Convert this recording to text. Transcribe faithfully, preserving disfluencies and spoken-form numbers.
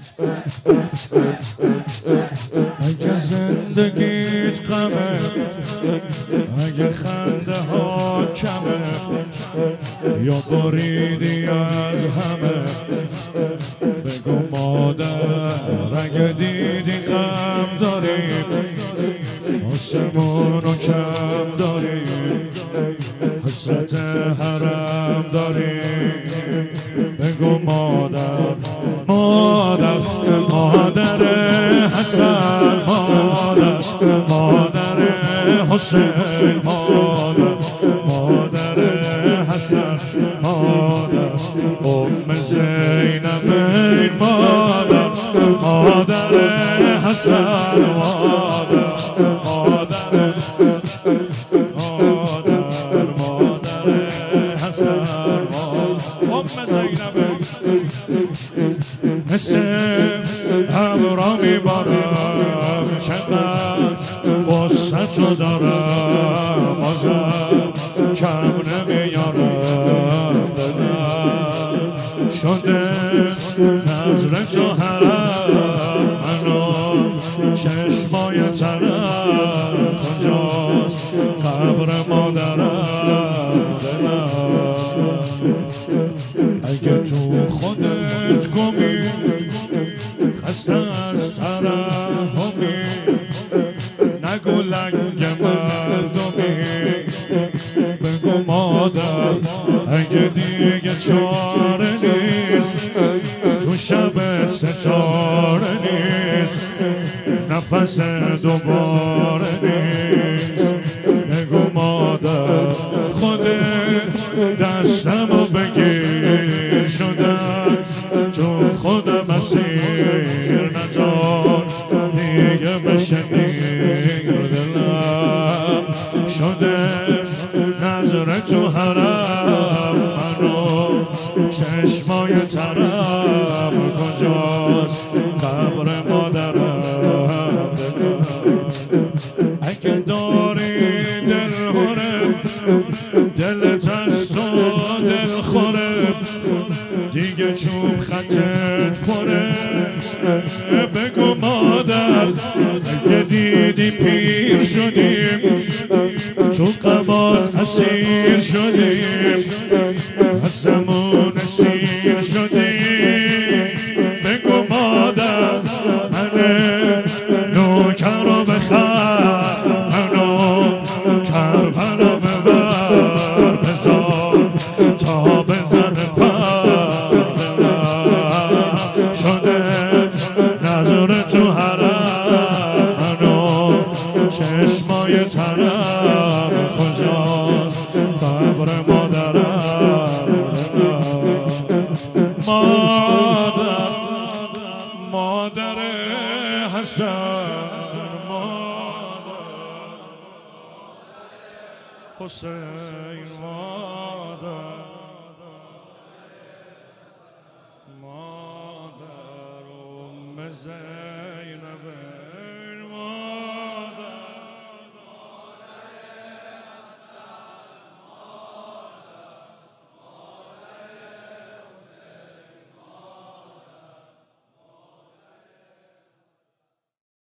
اگه زندگیت غمه، اگه خنده ها کمه، یا بریدی از همه، بگو مادر اگه دیدی غم داریم، آسمونو کم داریم، حسرت حرم داریم، بگو مادر مادر مادر حسن، مادر مادر حسین، مادر مادر حسن، مادر ام زینب، مادر مادر حسن، مادر مادر مادر مادر حسن، ام زینب. مثل ابرا میبارم، چقدر قصتو دارم، بازم کم نمیارم، دلم شده نظر تو حرم، منو چشمای ترم، کجاست قبر مادرم، دلم اگه تو خودت گمی، خسته از ترحمی، نگو لنگ مردمی، بگو مادر اگه دیگه چاره نیست، تو شب ستاره نیست، نفس دوباره نیست، بگو مادر خودت دستمو بگیر، شدم تو خودم اسیر، نزار دیگه بشه دیر، دلم شده نظر تو حرم، منو چشمای ترم، کجاست قبر مادرم، اگه داری دل هره، دلت از تو دل خوره، دیگه چوب خطت پره، بگو مادر اگه دیدی پیر شدیم، تو غمات اسیر شدیم، از زمان سیر شدیم، بگو مادر من نوکر رو بخر، منو کربلا ببر، بذار تا بزن پر، شده نظر تو حرم، منو چشمای ترم، کجاست قبر مادرم، مادر مادر حسن، مادر حسین، مادر مادر ام زینب.